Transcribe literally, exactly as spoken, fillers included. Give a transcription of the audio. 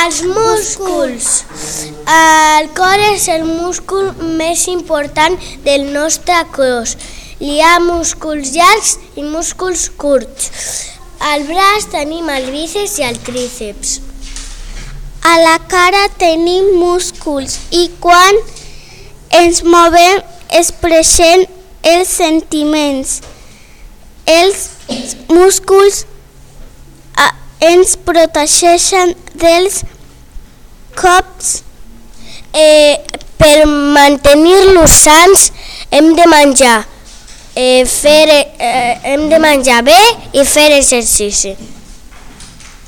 Els músculs. El cor és el múscul més important del nostre cos. Hi ha músculs llargs i músculs curts. Al braç tenim el bíceps i el tríceps. A la cara tenim músculs i quan ens movem expressem els sentiments. Els músculs ens protegeixen dels cops. Eh, per mantenir-los sants hem de menjar, eh, fer, eh, hem de menjar bé i fer exercici.